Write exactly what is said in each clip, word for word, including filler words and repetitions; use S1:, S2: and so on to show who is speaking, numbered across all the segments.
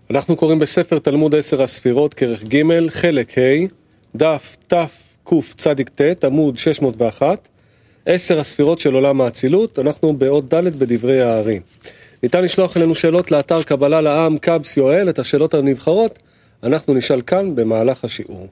S1: אנחנו קוראים בספר תלמוד עשר הספירות, כרך ג', חלק ה', דף תקצ"ט, עמוד שש מאות ואחת, עשר הספירות של עולם האצילות. אנחנו בעוד ד' בדברי הארי. ניתן לשלוח אלינו שאלות לאתר קבלה לעם קבס יואל, את השאלות הנבחרות אנחנו נשאל כאן במהלך השיעור.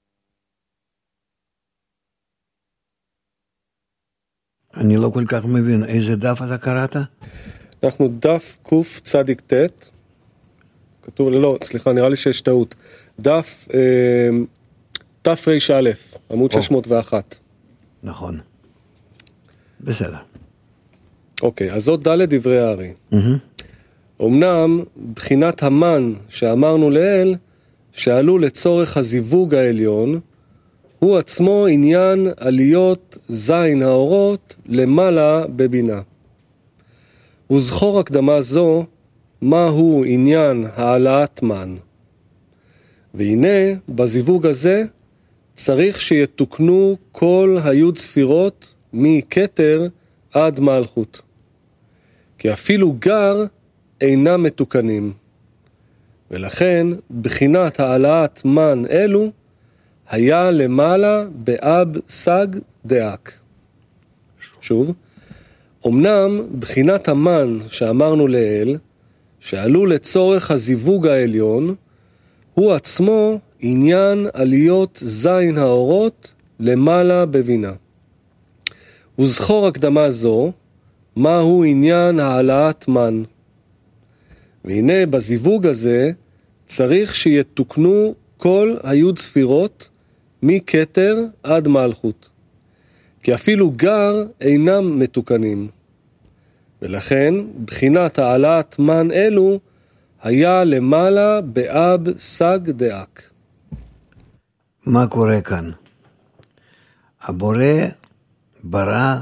S2: אני לא כל כך מבין, איזה דף אתה קראת?
S1: אנחנו דף קצ"ט, כתוב, לא, סליחה, נראה לי שיש טעות. דף אה, תר"א, עמוד שש מאות ואחת.
S2: נכון. בסדר.
S1: אוקיי, אז זאת ד' דברי הארי.
S2: Mm-hmm.
S1: אמנם בחינת המן שאמרנו לאל, שעלו לצורך הזיווג העליון, הוא עצמו עניין עליות זין האורות למעלה בבינה. וזכור הקדמה זו, מהו עניין העלאת מן. והנה, בזיווג הזה, צריך שיתוקנו כל היוד ספירות מכתר עד מלכות. כי אפילו גר אינם מתוקנים. ולכן, בחינת העלאת מן אלו, היה למעלה באב סג דאק. שוב, אמנם בחינת המן שאמרנו לאל, שעלו לצורך הזיווג העליון, הוא עצמו עניין עליות זין האורות למעלה בבינה. וזכור הקדמה זו, מהו עניין העלאת מן. והנה בזיווג הזה צריך שיתוקנו כל היוד ספירות מכתר עד מלכות. כי אפילו גר אינם מתוקנים. ולכן בחינת העלאת מן אלו היה למעלה באב סג דאק.
S2: מה קורה כאן? הבורא ברא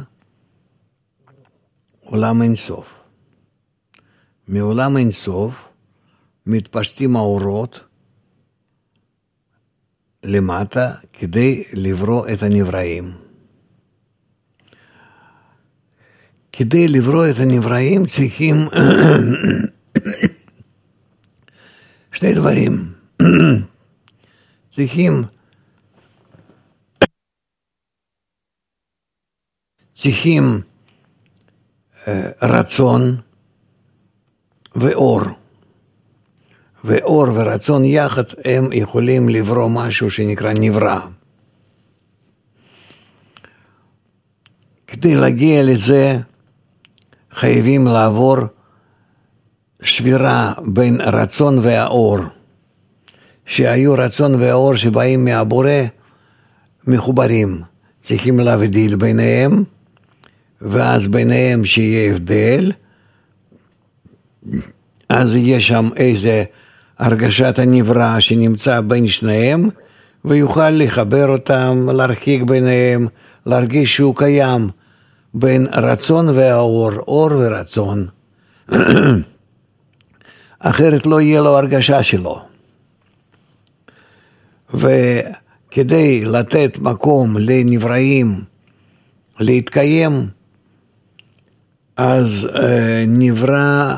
S2: עולם אינסוף. מעולם אינסוף מתפשטים האורות למטה כדי לברוא את הנבראים. כדי לברוא את הנבראים צריכים שני דברים. צריכים צריכים רצון ואור. ואור ורצון יחד הם יכולים לברוא משהו שנקרא נברא. כדי להגיע לזה חייבים לעבור שבירה בין רצון והאור. שהיו רצון והאור שבאים מהבורא מחוברים. צריכים להבדיל ביניהם, ואז ביניהם שיהיה הבדל, אז יש שם איזה הרגשת הנברא שנמצא בין שניהם, ויוכל לחבר אותם, להרחיק ביניהם, להרגיש שהוא קיים בין רצון והאור, אור ורצון. אחרת לא יהיה לו הרגשה שלו. וכדי לתת מקום לנבראים להתקיים, אז אה, נברא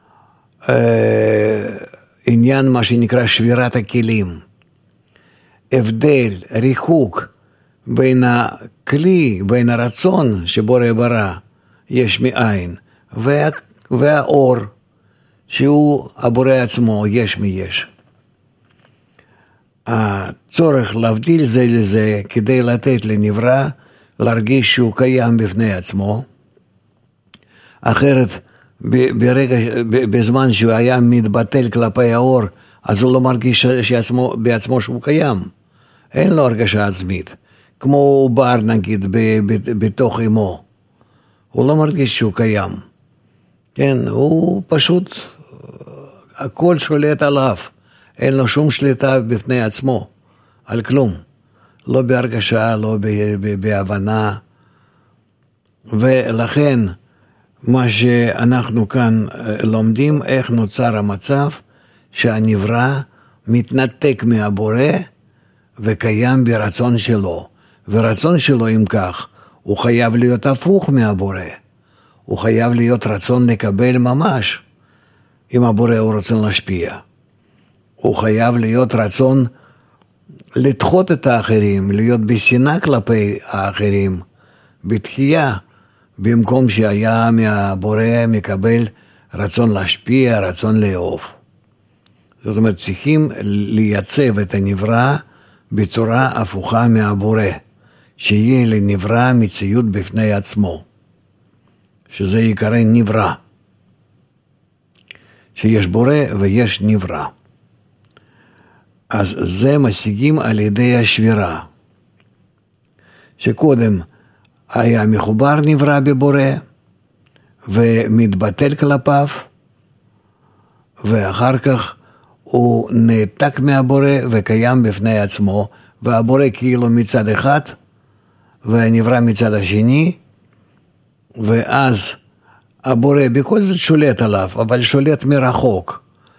S2: אה, עניין מה שנקרא שבירת הכלים. הבדל, ריחוק בין הכלי, בין הרצון שבורא ברא יש מאין, וה, והאור שהוא הבורא עצמו יש מיש. הצורך להבדיל זה לזה כדי לתת לנברא להרגיש שהוא קיים בפני עצמו. אחרת ברגע, בזמן שהוא היה מתבטל כלפי האור, אז הוא לא מרגיש שעצמו, בעצמו שהוא קיים. אין לו הרגשה עצמית. כמו עובר נגיד בתוך אמו. הוא לא מרגיש שהוא קיים. כן, הוא פשוט, הכל שולט עליו. אין לו שום שליטה בפני עצמו, על כלום. לא בהרגשה, לא בהבנה. ולכן, מה שאנחנו כאן לומדים, איך נוצר המצב שהנברא מתנתק מהבורא וקיים ברצון שלו. ורצון שלו אם כך, הוא חייב להיות הפוך מהבורא. הוא חייב להיות רצון לקבל ממש, אם הבורא הוא רוצה להשפיע. הוא חייב להיות רצון לדחות את האחרים, להיות בשנאה כלפי האחרים, בתחייה, במקום שהיה מהבורא מקבל רצון להשפיע, רצון לאהוב. זאת אומרת, צריכים לייצב את הנברא בצורה הפוכה מהבורא, שיהיה לנברא מציאות בפני עצמו, שזה יקרא נברא, שיש בורא ויש נברא. אז זה משיגים על ידי השבירה, שקודם היה מחובר נברא בבורא ומתבטל כלפיו, ואחר כך הוא נעתק מהבורא וקיים בפני עצמו, והבורא כאילו מצד אחד והנברא מצד השני, ואז הבורא בכל זאת שולט עליו, אבל שולט מרחוק,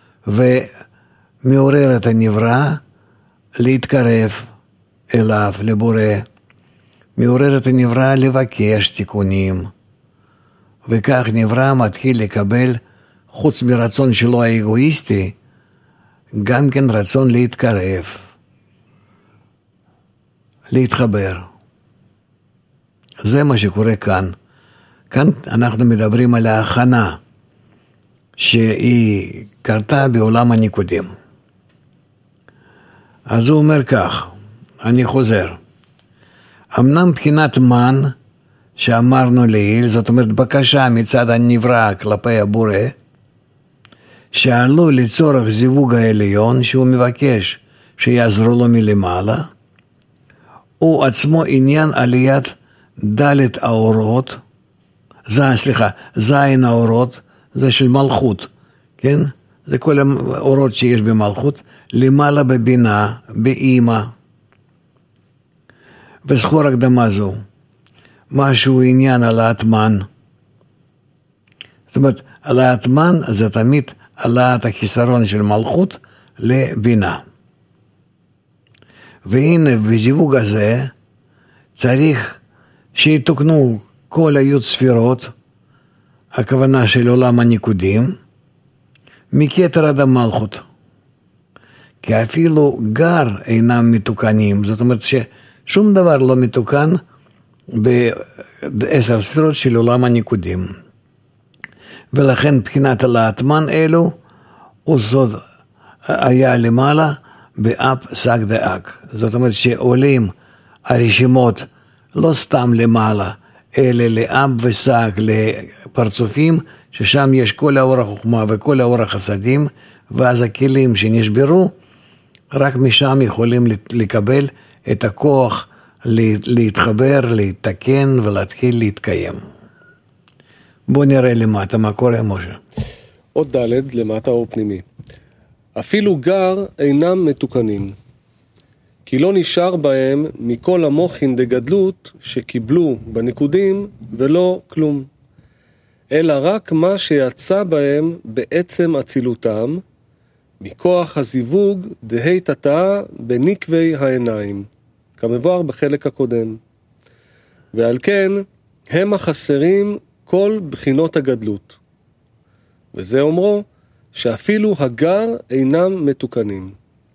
S2: ומעורר את הנברא להתקרב אליו, לבורא, מעורר את הנברא לבקש תיקונים, וכך נברא מתחיל לקבל, חוץ מרצון שלו האגואיסטי, גם כן רצון להתקרב, להתחבר. זה מה שקורה כאן. כאן אנחנו מדברים על ההכנה שהיא קרתה בעולם הניקודים. אז הוא אומר כך, אני חוזר. אמנם בחינת מן שאמרנו לעיל, זאת אומרת בקשה מצד הנברא כלפי הבורא, שעלו לצורך זיווג העליון שהוא מבקש שיעזרו לו מלמעלה, הוא עצמו עניין עליית דלת האורות, זה, סליחה, זין האורות, זה של מלכות, כן? זה כל האורות שיש במלכות, למעלה בבינה, באימא. וזכור הקדמה זו, משהו עניין על האטמן. זאת אומרת, על האטמן זה תמיד העלאת החיסרון של מלכות לבינה. והנה בזיווג הזה צריך שיתוקנו כל היוד ספירות, הכוונה של עולם הניקודים, מכתר עד המלכות. כי אפילו גר אינם מתוקנים, זאת אומרת ששום דבר לא מתוקן בעשר ספירות של עולם הניקודים. ולכן בחינת הלהטמן אלו, הוא זאת היה למעלה באב סג דאק. זאת אומרת שעולים הרשימות לא סתם למעלה, אלא לאב וסג, לפרצופים, ששם יש כל האור החוכמה וכל האור החסדים, ואז הכלים שנשברו, רק משם יכולים לקבל את הכוח להתחבר, להתקן ולהתחיל להתקיים. בוא נראה למטה מה קורה, משה.
S1: עוד ד' למטה אור פנימי. אפילו גר אינם מתוקנים, כי לא נשאר בהם מכל המוחין דגדלות שקיבלו בניקודים ולא כלום, אלא רק מה שיצא בהם בעצם אצילותם, מכוח הזיווג דהי תתאה בנקבי העיניים, כמבואר בחלק הקודם. ועל כן הם החסרים כל בחינות הגדלות. וזה אומרו שאפילו הגר אינם מתוקנים.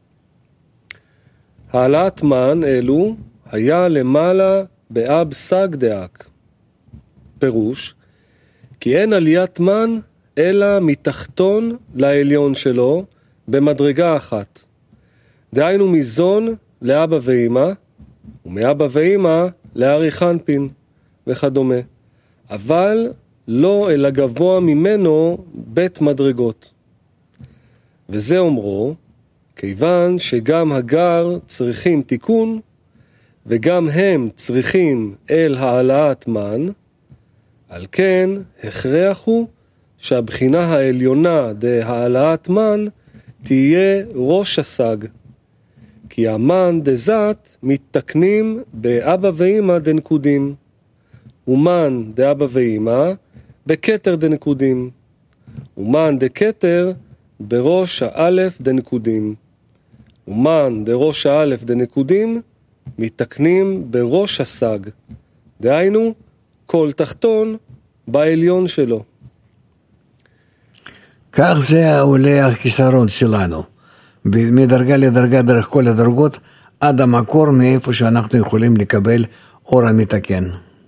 S1: העלאת מן אלו היה למעלה באב סג דאק. פירוש, כי אין עליית מן אלא מתחתון לעליון שלו במדרגה אחת. דהיינו מזון לאבא ואמא, ומאבא ואמא לארי חנפין וכדומה. אבל לא אל הגבוה ממנו בית מדרגות. וזה אומרו, כיוון שגם הגר צריכים תיקון, וגם הם צריכים אל העלאת מן, על כן הכרח הוא שהבחינה העליונה דהעלאת מן תהיה ראש הסג. כי המן דזת מתתקנים באבא ואמא דנקודים, ומן דאבא ואמא בכתר דנקודים, ומן דכתר בראש האלף דנקודים, ומן דראש האלף דנקודים מתתקנים בראש הסג, דהיינו כל תחתון בעליון שלו.
S2: כך זה עולה הכיסרון שלנו. מדרגה לדרגה דרך כל הדרגות, עד המקור מאיפה שאנחנו יכולים לקבל אור המתקן.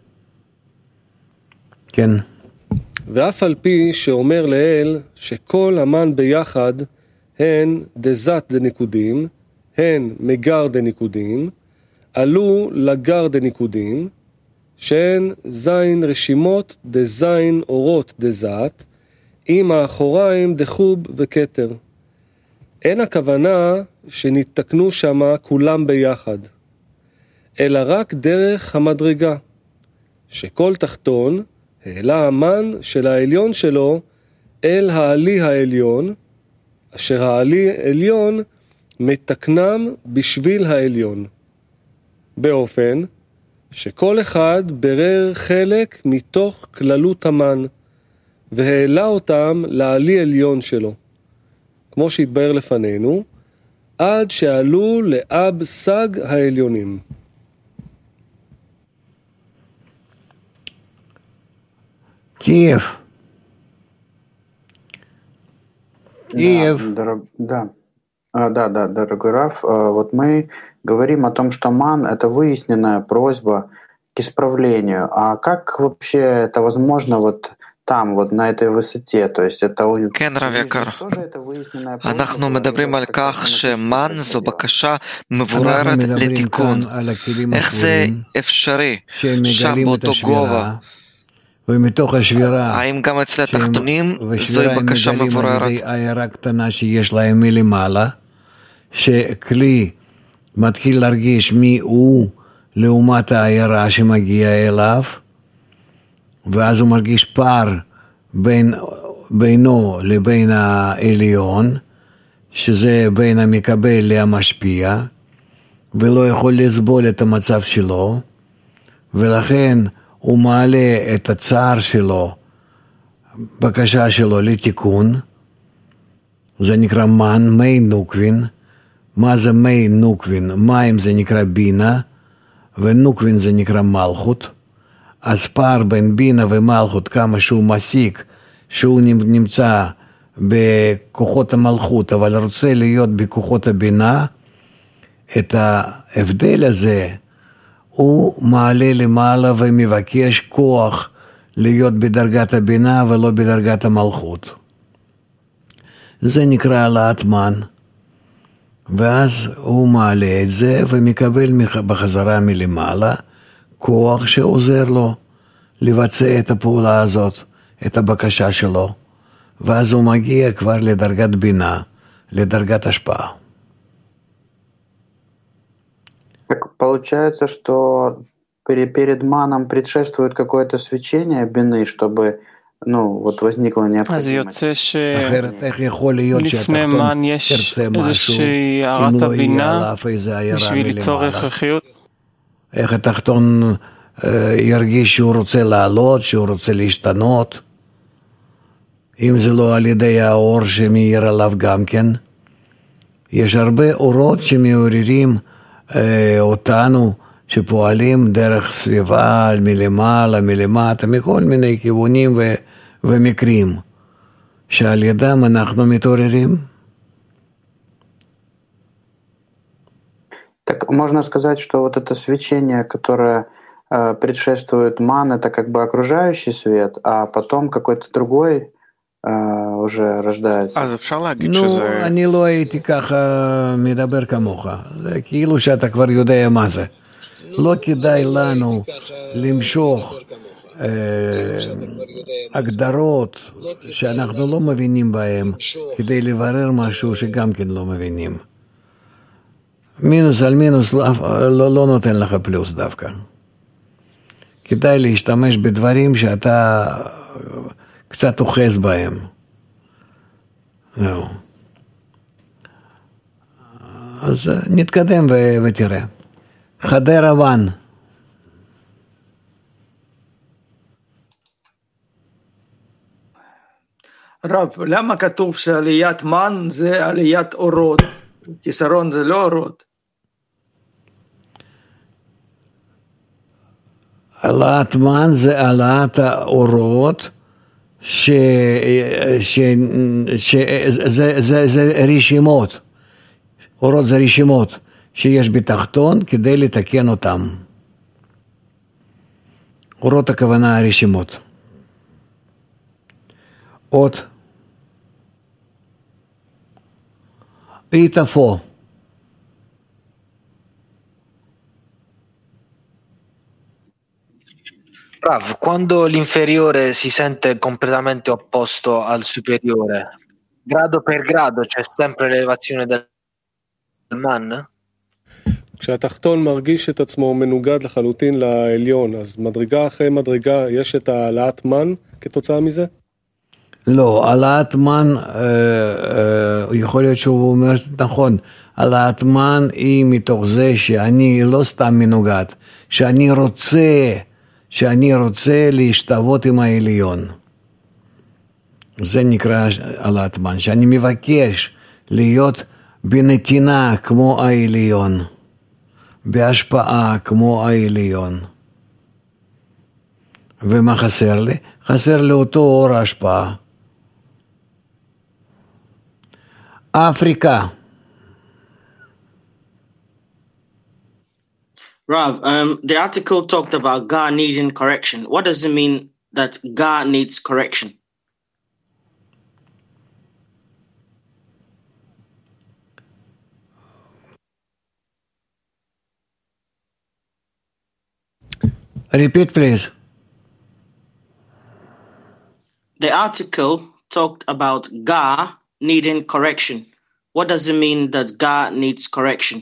S2: כן.
S1: ואף על פי שאומר לאל שכל המן ביחד הן דזת דניקודים, הן מגר דניקודים, עלו לגר דניקודים, שהן זין רשימות דזין אורות דזת, עם האחוריים דחוב וכתר. אין הכוונה שנתקנו שמה כולם ביחד, אלא רק דרך המדרגה, שכל תחתון העלה המן של העליון שלו אל העלי העליון, אשר העלי עליון מתקנם בשביל העליון, באופן שכל אחד ברר חלק מתוך כללות המן, והעלה אותם לעלי עליון שלו, כמו שהתבאר לפנינו, עד שעלו לאב סג העליונים.
S2: Киев. Киев.
S3: Да, дорог... да. А, да, да, дорогой Раф, вот мы говорим о том, что ман — это выясненная просьба к исправлению. А как вообще это возможно вот там, вот на этой высоте? То есть это
S4: כן, רב יקר, אנחנו מדברים על כך שמן זו בקשה מבוררת לתיקון. איך זה אפשרי שם באותו גובה?
S2: ומתוך השבירה,
S4: האם גם אצל התחתונים זוהי בקשה מבוררת?
S2: העיירה קטנה שיש להם מלמעלה, שכלי מתחיל להרגיש מי הוא לעומת העיירה שמגיע אליו, ואז הוא מרגיש פער בין, בינו לבין העליון, שזה בין המקבל להמשפיע, ולא יכול לסבול את המצב שלו, ולכן הוא מעלה את הצער שלו, בקשה שלו לתיקון, זה נקרא מן, מי נוקבין. מה זה מי נוקבין? מים זה נקרא בינה, ונוקבין זה נקרא מלכות. אז פער בין בינה ומלכות, כמה שהוא מסיק, שהוא נמצא בכוחות המלכות, אבל רוצה להיות בכוחות הבינה, את ההבדל הזה, הוא מעלה למעלה ומבקש כוח להיות בדרגת הבינה ולא בדרגת המלכות. זה נקרא העלאת מן, ואז הוא מעלה את זה ומקבל בחזרה מלמעלה כוח שעוזר לו לבצע את הפעולה הזאת, את הבקשה שלו, ואז הוא מגיע כבר לדרגת בינה, לדרגת השפעה.
S3: Получается, что перед маном предшествует какое-то свечение бины, чтобы ну, вот возникла
S5: אז
S3: необходимость.
S5: יוצא שלפני מן יש איזושהי הערת הבינה בשביל ליצור הכרחיות.
S2: איך התחתון ירגיש שהוא רוצה לעלות, שהוא רוצה להשתנות, אם זה לא על ידי האור שמאיר עליו גם כן. יש הרבה אורות שמעוררים אותנו, שפועלים דרך סביבה, מלמעלה, מלמטה, מכל מיני כיוונים ו- ומקרים, שעל ידם אנחנו מתעוררים.
S3: Так можно сказать, что вот это свечение, которое э, предшествует ман, это как бы окружающий свет, а потом какой-то другой э, уже рождается.
S4: אז אפשר להגיד
S2: נו,
S4: שזה...
S2: אני לא הייתי ככה מדבר כמוך, זה כאילו שאתה כבר יודע מה זה. לא כדאי לנו למשוך אה, הגדרות שאנחנו לא מבינים בהם, כדי לברר משהו שגם כן לא מבינים. מינוס על מינוס לא, לא, לא נותן לך פלוס דווקא. כדאי להשתמש בדברים שאתה קצת אוחז בהם. זהו. אז נתקדם ו- ותראה. חדרה וואן.
S6: רב, למה כתוב שעליית מן זה עליית אורות? כיסרון זה לא אורות.
S2: העלאת מן זה העלאת האורות, ש... ש... ש... זה, זה, זה רשימות. אורות זה רשימות שיש בתחתון כדי לתקן אותם. אורות הכוונה הרשימות. אות איתפו.
S7: Rav, quando l'inferiore si sente completamente opposto al superiore, grado per grado c'è sempre l'elevazione del man?
S1: כשהתחתון מרגיש את עצמו מנוגד לחלוטין לעליון, אז מדרגה אחרי מדרגה יש את העלאת מן כתוצאה מזה?
S2: לא, העלאת מן, אה, אה, יכול להיות שהוא אומר נכון, העלאת מן היא מתוך זה שאני לא סתם מנוגד, שאני רוצה, שאני רוצה להשתוות עם העליון. זה נקרא העלאת מן, שאני מבקש להיות בנתינה כמו העליון. בהשפעה כמו העליון. ומה חסר לי? חסר לי אותו אור ההשפעה. אפריקה.
S8: Rav, um, the article talked about Ga needing correction. What does it mean that Ga needs correction?
S2: Repeat, please.
S8: The article talked about Ga needing correction. What does it mean that Ga needs correction?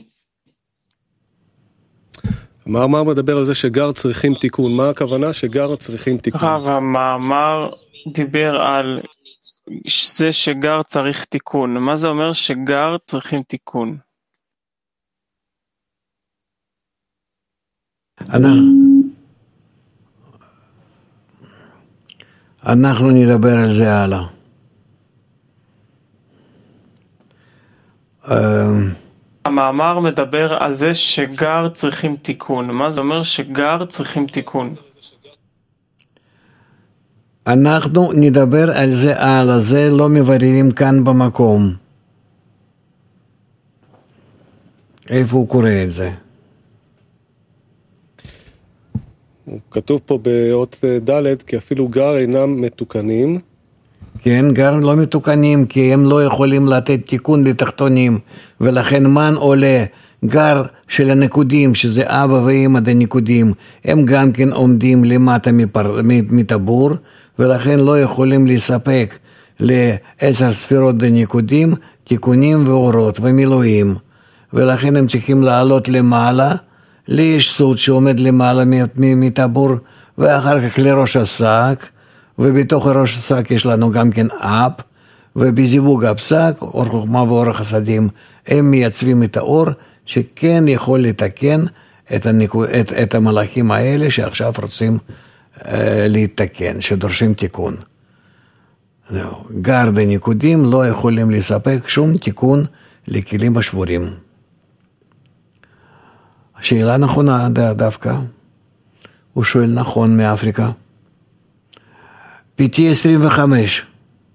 S1: המאמר מדבר על זה שגר צריכים תיקון. מה הכוונה? שגר צריכים תיקון.
S5: רב, המאמר דיבר על זה שגר צריך תיקון. מה זה אומר שגר צריכים תיקון?
S2: אנחנו אנחנו נדבר על זה הלאה.
S5: המאמר מדבר על זה שגר צריכים תיקון. מה זה אומר שגר צריכים תיקון?
S2: אנחנו נדבר על זה הלאה, זה לא מבררים כאן במקום. איפה הוא קורא את זה?
S1: כתוב פה באות ד' כי אפילו גר אינם מתוקנים.
S2: כן, גר לא מתוקנים, כי הם לא יכולים לתת תיקון לתחתונים, ולכן מן עולה, גר של הנקודים, שזה אבא ואמא דנקודים, הם גם כן עומדים למטה מפר, מטבור, ולכן לא יכולים לספק לעשר ספירות דנקודים, תיקונים ואורות ומילואים, ולכן הם צריכים לעלות למעלה, לאיש סוד שעומד למעלה מטבור, ואחר כך לראש השק, ובתוך ראש השק יש לנו גם כן אפ, ובזיווג הפסק, אור חוכמה ואור החסדים, הם מייצבים את האור, שכן יכול לתקן את, הניקו, את, את המלאכים האלה, שעכשיו רוצים אה, להתקן, שדורשים תיקון. גר דניקודים לא יכולים לספק שום תיקון לכלים השבורים. שאלה נכונה דווקא, הוא שואל נכון מאפריקה. פיטי עשרים וחמש.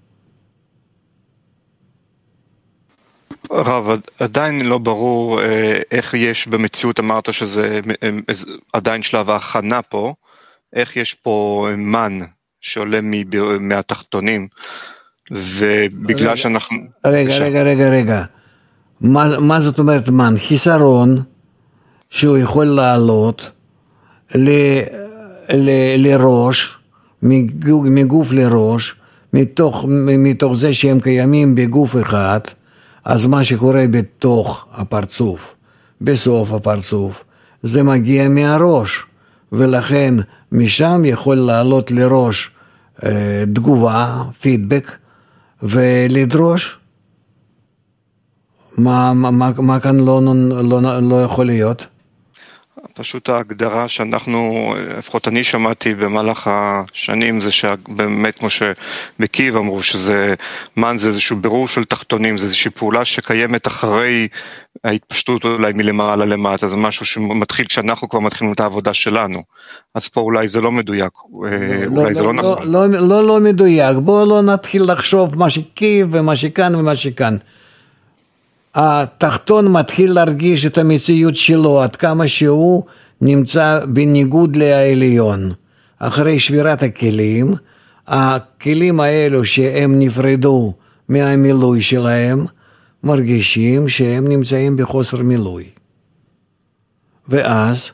S9: רב, עדיין לא ברור איך יש במציאות, אמרת שזה עדיין שלב ההכנה פה, איך יש פה מן שעולה מהתחתונים, ובגלל שאנחנו...
S2: רגע, רגע, רגע, רגע. מה, מה זאת אומרת מן? חיסרון שהוא יכול לעלות ל, ל, לראש, מגוף לראש, מתוך, מתוך זה שהם קיימים בגוף אחד, אז מה שקורה בתוך הפרצוף, בסוף הפרצוף, זה מגיע מהראש, ולכן משם יכול לעלות לראש אה, תגובה, פידבק, ולדרוש. מה, מה, מה כאן לא, לא, לא יכול להיות?
S9: פשוט ההגדרה שאנחנו, לפחות אני שמעתי במהלך השנים, זה שבאמת כמו שבקייב אמרו, שזה מן זה איזשהו בירור של תחתונים, זה איזושהי פעולה שקיימת אחרי ההתפשטות אולי מלמעלה למטה, זה משהו שמתחיל כשאנחנו כבר מתחילים את העבודה שלנו, אז פה אולי זה לא מדויק,
S2: לא, אולי לא, זה לא, לא נכון. לא, לא, לא, לא מדויק, בואו לא נתחיל לחשוב מה שקייב ומה שכאן ומה שכאן. התחתון מתחיל להרגיש את המציאות שלו, עד כמה שהוא נמצא בניגוד לעליון. אחרי שבירת הכלים, הכלים האלו שהם נפרדו מהמילוי שלהם, מרגישים שהם נמצאים בחוסר מילוי. ואז,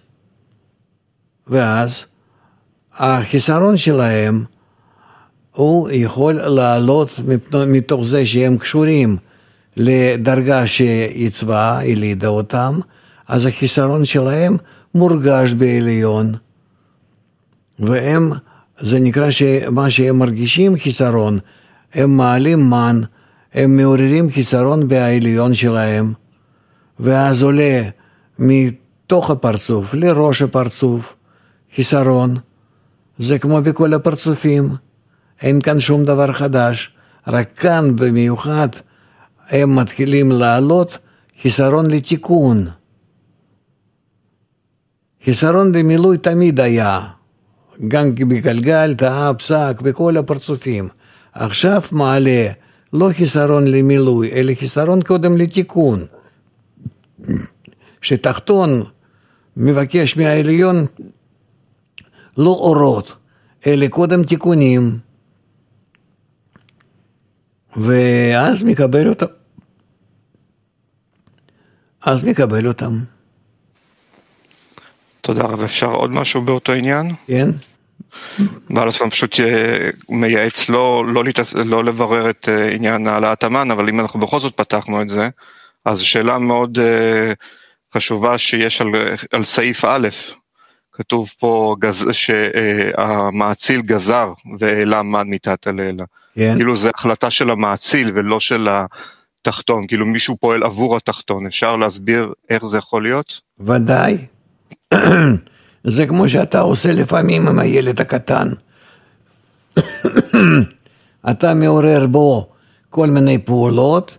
S2: ואז, החיסרון שלהם, הוא יכול לעלות מתוך זה שהם קשורים לדרגה שיצבה, הלידה אותם, אז החיסרון שלהם מורגש בעליון. והם, זה נקרא שמה שהם מרגישים חיסרון, הם מעלים מן, הם מעוררים חיסרון בעליון שלהם, ואז עולה מתוך הפרצוף לראש הפרצוף חיסרון. זה כמו בכל הפרצופים, אין כאן שום דבר חדש, רק כאן במיוחד הם מתחילים לעלות חיסרון לתיקון. חיסרון למילוי תמיד היה, גם בגלגל, תאה, פסק, בכל הפרצופים. עכשיו מעלה לא חיסרון למילוי, אלא חיסרון קודם לתיקון. שתחתון מבקש מהעליון לא אורות, אלא קודם תיקונים. ואז מקבל אותם. אז מקבל אותם.
S9: תודה רב. אפשר עוד משהו באותו עניין?
S2: כן.
S9: בעל הספר פשוט מייעץ לא, לא, להתעס... לא לברר את עניין העלאת המן, אבל אם אנחנו בכל זאת פתחנו את זה, אז שאלה מאוד חשובה שיש על, על סעיף א', כתוב פה גז... שהמאציל גזר והעלה מן מתת הלילה. כן. כאילו זה החלטה של המאציל ולא של התחתון, כאילו מישהו פועל עבור התחתון. אפשר להסביר איך זה יכול להיות?
S2: ודאי. זה כמו שאתה עושה לפעמים עם הילד הקטן. אתה מעורר בו כל מיני פעולות,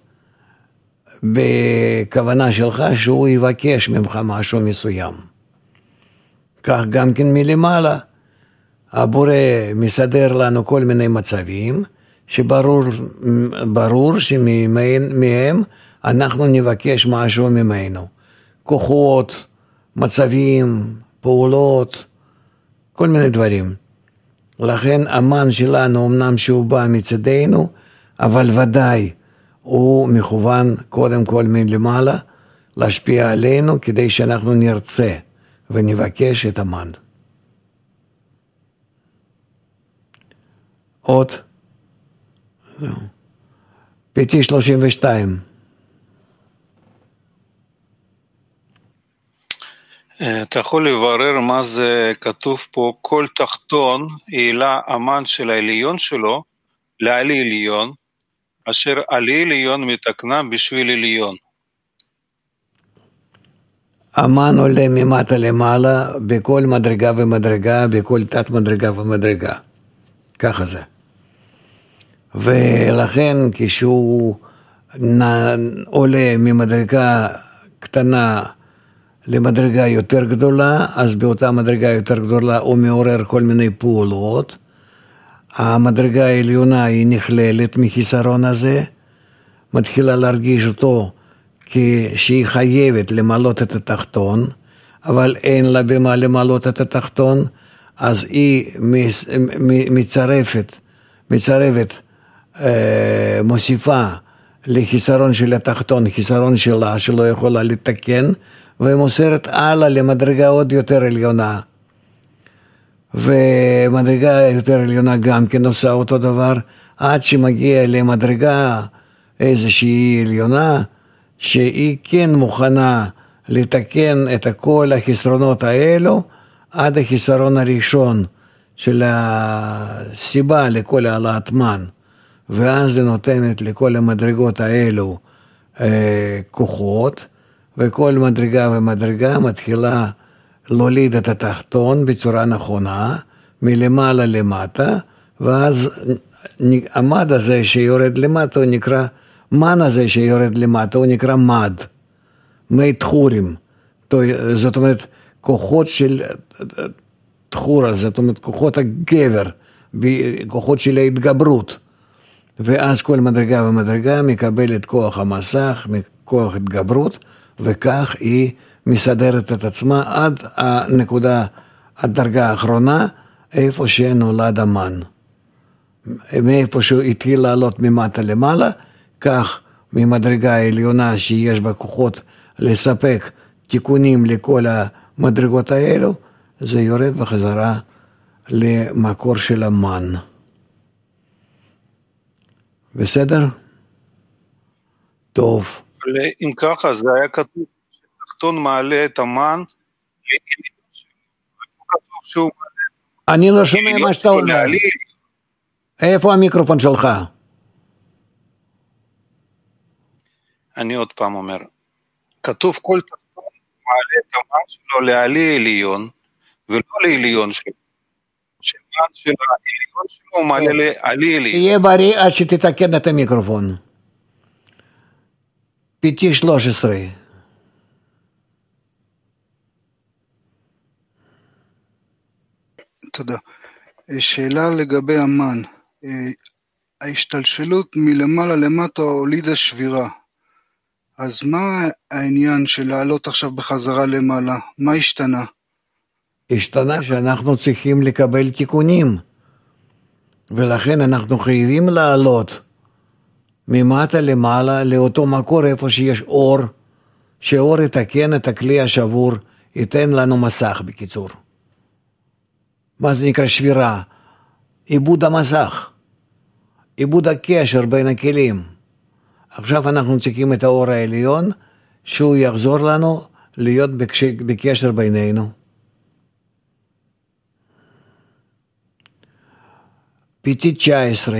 S2: בכוונה שלך שהוא יבקש ממך משהו מסוים. כך גם כן מלמעלה, הבורא מסדר לנו כל מיני מצבים, שברור ברור שמהם אנחנו נבקש משהו ממנו. כוחות, מצבים, פעולות, כל מיני דברים. לכן המן שלנו אמנם שהוא בא מצדנו, אבל ודאי הוא מכוון קודם כל מלמעלה להשפיע עלינו כדי שאנחנו נרצה ונבקש את המן. עוד פיתי שלושים ושתיים.
S10: אתה יכול לברר מה זה כתוב פה, כל תחתון העלה המן של העליון שלו לעלי עליון, אשר עלי עליון מתקנה בשביל עליון.
S2: המן עולה ממטה למעלה בכל מדרגה ומדרגה, בכל תת מדרגה ומדרגה. ככה זה. ולכן כשהוא עולה ממדרגה קטנה למדרגה יותר גדולה, אז באותה מדרגה יותר גדולה הוא מעורר כל מיני פעולות. המדרגה העליונה היא נכללת מחיסרון הזה, מתחילה להרגיש אותו כשהיא חייבת למלות את התחתון, אבל אין לה במה למלות את התחתון, אז היא מצרפת, מצרפת, אה, מוסיפה לחיסרון של התחתון, חיסרון שלה שלא יכולה לתקן, ומוסרת הלאה למדרגה עוד יותר עליונה. ומדרגה יותר עליונה גם כן עושה אותו דבר, עד שמגיע למדרגה איזושהי עליונה, שהיא כן מוכנה לתקן את כל החסרונות האלו, עד החיסרון הראשון של הסיבה לכל העלאת מן. ואז זה נותנת לכל המדרגות האלו אה, כוחות, וכל מדרגה ומדרגה מתחילה להוליד את התחתון בצורה נכונה, מלמעלה למטה, ואז המד הזה שיורד למטה הוא נקרא, מן הזה שיורד למטה הוא נקרא מד, מי תחורים, זאת אומרת כוחות של תחורה, זאת אומרת כוחות הגבר, כוחות של ההתגברות, ואז כל מדרגה ומדרגה מקבלת כוח המסך, כוח התגברות, וכך היא מסדרת את עצמה עד הנקודה, הדרגה האחרונה, איפה שנולד המן. מאיפה שהוא התחיל לעלות ממטה למעלה, כך ממדרגה העליונה שיש בה כוחות לספק תיקונים לכל המדרגות האלו, זה יורד בחזרה למקור של המן. בסדר? טוב.
S10: אם ככה, זה היה כתוב שתחתון מעלה את המן, כתוב שהוא מעלה...
S2: אני לא שומע מה שאתה אומר. איפה המיקרופון שלך?
S10: אני עוד פעם אומר, כתוב כל תחתון מעלה את המן שלו לעלי עליון, ולא לעליון שלו. שהמן של העליון שלו הוא מעלה לעלי עליון.
S2: תהיה בריא עד שתתקן את המיקרופון. פיתי שלוש עשרה.
S11: תודה. שאלה לגבי המן. ההשתלשלות מלמעלה למטה הולידה שבירה. אז מה העניין של לעלות עכשיו בחזרה למעלה? מה השתנה?
S2: השתנה שאנחנו צריכים לקבל תיקונים, ולכן אנחנו חייבים לעלות ממטה למעלה לאותו מקור איפה שיש אור, שאור יתקן את הכלי השבור, ייתן לנו מסך בקיצור. מה זה נקרא שבירה? איבוד המסך, איבוד הקשר בין הכלים. עכשיו אנחנו צריכים את האור העליון, שהוא יחזור לנו להיות בקשר בינינו. פיתי תשע עשרה.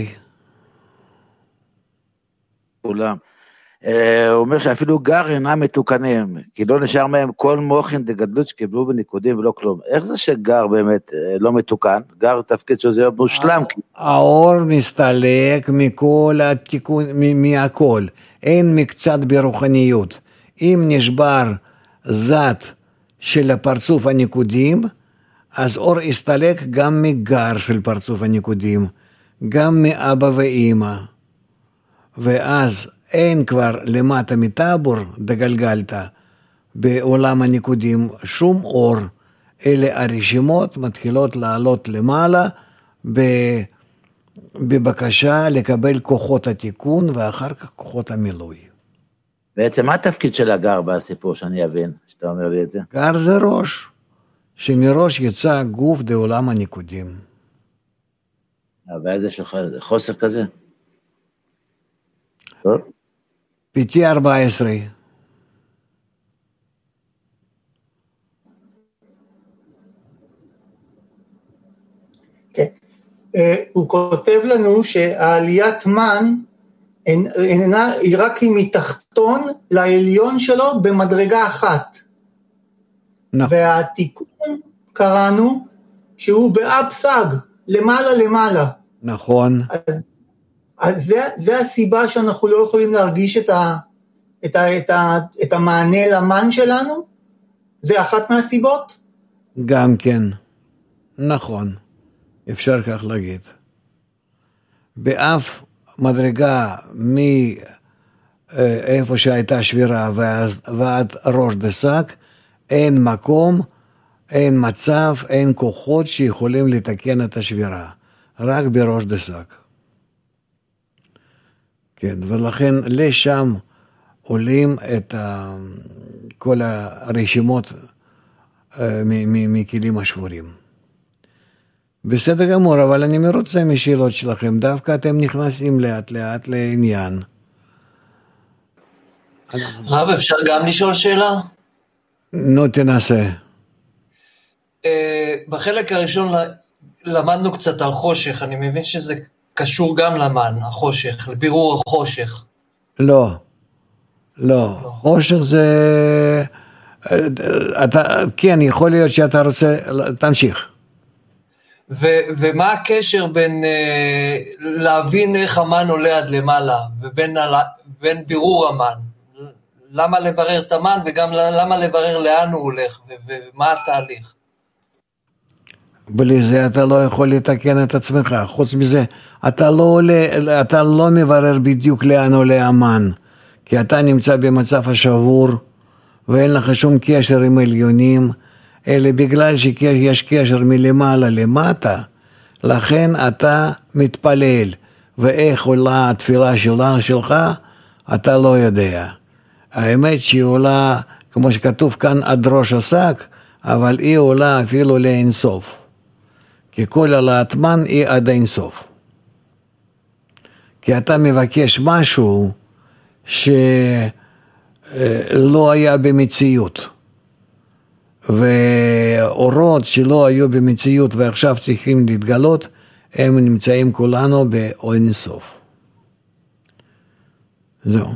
S12: כולם. הוא אומר שאפילו גר אינם מתוקנים, כי לא נשאר מהם כל מוכן דגדלות שקיבלו בניקודים ולא כלום. איך זה שגר באמת לא מתוקן? גר תפקיד שזה מושלם.
S2: האור מסתלק מכל התיקון, מהכל. אין מקצת ברוחניות. אם נשבר זת של הפרצוף הניקודים, אז אור יסתלק גם מגר של פרצוף הניקודים, גם מאבא ואמא. ואז אין כבר למטה מטאבור דגלגלת בעולם הניקודים שום אור, אלה הרשימות מתחילות לעלות למעלה בבקשה לקבל כוחות התיקון ואחר כך כוחות המילוי.
S12: בעצם מה התפקיד של הגר בסיפור שאני אבין, שאתה אומר לי את זה?
S2: גר זה ראש, שמראש יצא גוף בעולם הניקודים.
S12: אבל יש חוסר כזה? טוב.
S2: פיתי ארבע עשרה.
S13: כן. הוא כותב לנו שהעליית מן אינה, היא רק היא מתחתון לעליון שלו במדרגה אחת. נכון. והתיקון קראנו שהוא באפסג, למעלה למעלה.
S2: נכון.
S13: אז, אז זה, זה הסיבה שאנחנו לא יכולים להרגיש את, ה, את, ה, את, ה, את המענה למן שלנו? זה אחת מהסיבות?
S2: גם כן. נכון. אפשר כך להגיד. באף מדרגה מאיפה שהייתה שבירה ועד ראש דסק, אין מקום, אין מצב, אין כוחות שיכולים לתקן את השבירה. רק בראש דסק. כן, ולכן לשם עולים את ה, כל הרשימות מכלים השבורים. בסדר גמור, אבל אני מרוצה משאלות שלכם, דווקא אתם נכנסים לאט לאט לעניין.
S14: רב, אפשר גם לשאול שאלה?
S2: נו, תנסה.
S14: בחלק הראשון למדנו קצת על חושך, אני מבין שזה קשור גם למן, החושך, לבירור החושך.
S2: לא, לא, חושך זה, אתה, כן, יכול להיות שאתה רוצה, תמשיך.
S14: ו- ומה הקשר בין uh, להבין איך המן עולה עד למעלה, ובין ה- בין בירור המן? למה לברר את המן, וגם למה לברר לאן הוא הולך, ו- ומה התהליך?
S2: בלי זה אתה לא יכול לתקן את עצמך. חוץ מזה, אתה לא, עולה, אתה לא מברר בדיוק לאן עולה המן, כי אתה נמצא במצב השבור, ואין לך שום קשר עם עליונים, אלא בגלל שיש קשר מלמעלה למטה, לכן אתה מתפלל, ואיך עולה התפילה שלה, שלך, אתה לא יודע. האמת שהיא עולה, כמו שכתוב כאן, עד ראש השק, אבל היא עולה אפילו לאינסוף. כי כל העלאת מן היא עד אינסוף. כי אתה מבקש משהו שלא היה במציאות. ואורות שלא היו במציאות ועכשיו צריכים להתגלות, הם נמצאים כולנו באינסוף. זהו.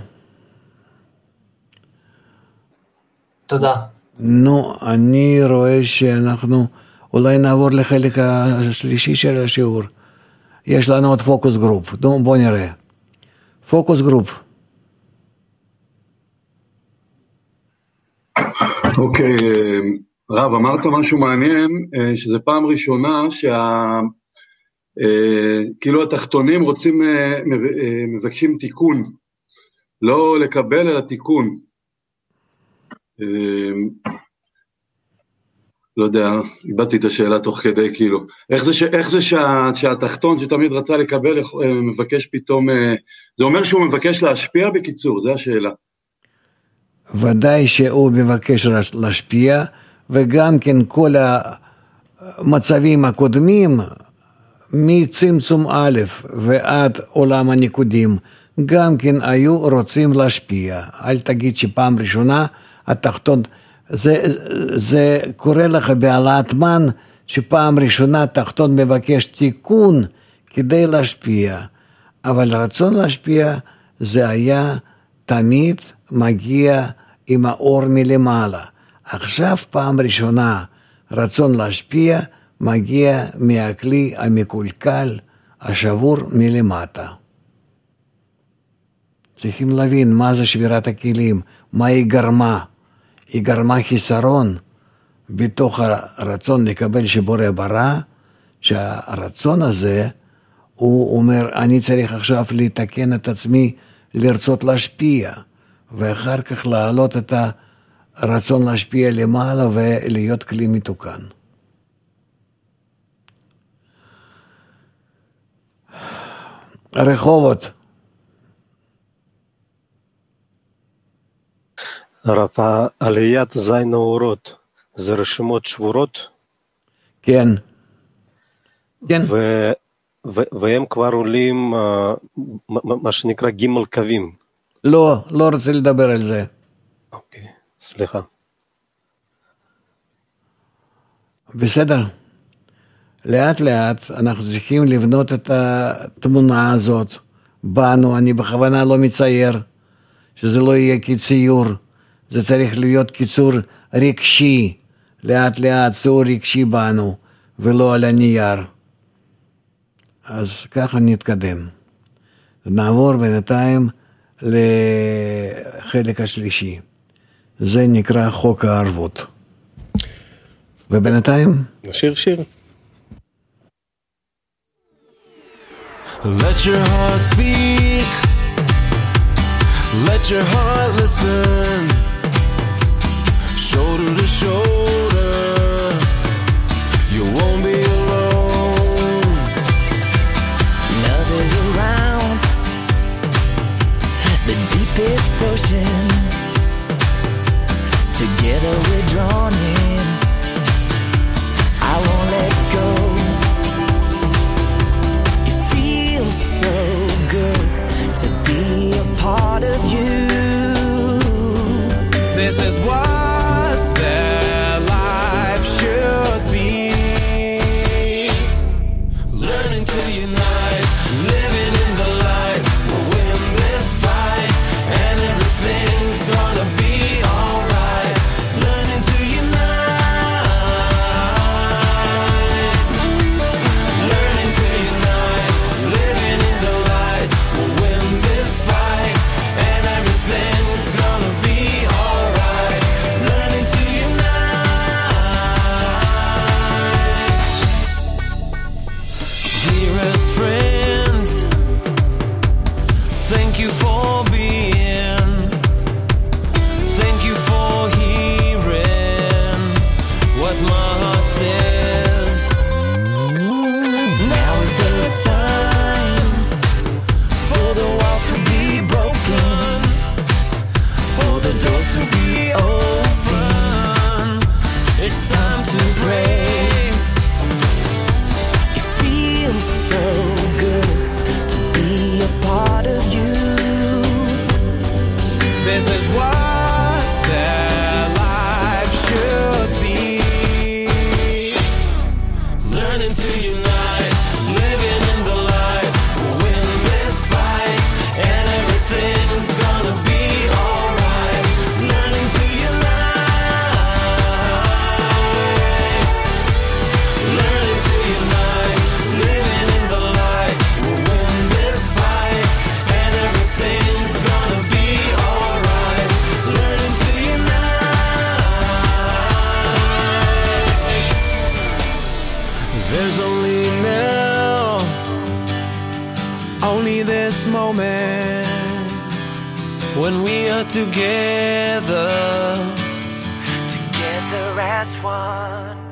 S14: תודה.
S2: נו, אני רואה שאנחנו אולי נעבור לחלק השלישי של השיעור. יש לנו עוד פוקוס גרופ. נו, בוא נראה. פוקוס גרופ.
S15: אוקיי, רב, אמרת משהו מעניין, שזה פעם ראשונה שה... כאילו התחתונים רוצים, מבקשים תיקון, לא לקבל אלא תיקון. לא יודע, איבדתי את השאלה תוך כדי, כאילו, איך זה, ש... איך זה שה... שהתחתון שתמיד רצה לקבל, מבקש פתאום, זה אומר שהוא מבקש להשפיע בקיצור, זה השאלה.
S2: ודאי שהוא מבקש להשפיע, וגם כן כל המצבים הקודמים, מצמצום א' ועד עולם הניקודים, גם כן היו רוצים להשפיע. אל תגיד שפעם ראשונה התחתון, זה, זה קורה לך בעלת מן, שפעם ראשונה התחתון מבקש תיקון כדי להשפיע, אבל רצון להשפיע זה היה תמיד מגיע עם האור מלמעלה. עכשיו פעם ראשונה רצון להשפיע מגיע מהכלי המקולקל השבור מלמטה. צריכים להבין מה זה שבירת הכלים, מה היא גרמה. היא גרמה חיסרון בתוך הרצון לקבל שבורא ברא, שהרצון הזה הוא אומר אני צריך עכשיו לתקן את עצמי לרצות להשפיע, ואחר כך להעלות את הרצון להשפיע למעלה ולהיות כלי מתוקן. רחובות.
S16: הרב, עליית זין האורות, זה רשימות שבורות?
S2: כן. כן.
S16: ו- ו- והם כבר עולים, מה שנקרא ג' קווים.
S2: לא, לא רוצה לדבר על זה.
S16: אוקיי, סליחה.
S2: בסדר. לאט לאט אנחנו צריכים לבנות את התמונה הזאת. בנו, אני בכוונה לא מצייר, שזה לא יהיה כציור. זה צריך להיות קיצור רגשי. לאט לאט ציור רגשי בנו, ולא על הנייר. אז ככה נתקדם. נעבור בינתיים לחלק השלישי. זה נקרא חוק הערבות. ובינתיים
S1: נשיר שיר.
S17: Let your heart speak. Let your heart listen. Shoulder to shoulder. You won't be alone.
S18: Love is around the deepest ocean. Together we're drawn in. I won't let go. It feels so good to be a part of you.
S17: This is what their life should be. Learning to unite, living in the light. We'll win this fight, and everything's gonna be alright. Learning to unite, learning to unite, living in the light. We'll win this fight, and everything's gonna be alright. what their life should be. Learning to unite, living in the light, we'll win this fight, and everything's gonna be alright. Learning to unite, learning to unite, living in the light, we'll win this fight, and everything's gonna be alright. Learning to unite. There's only now, only this moment, when we are together, together as one.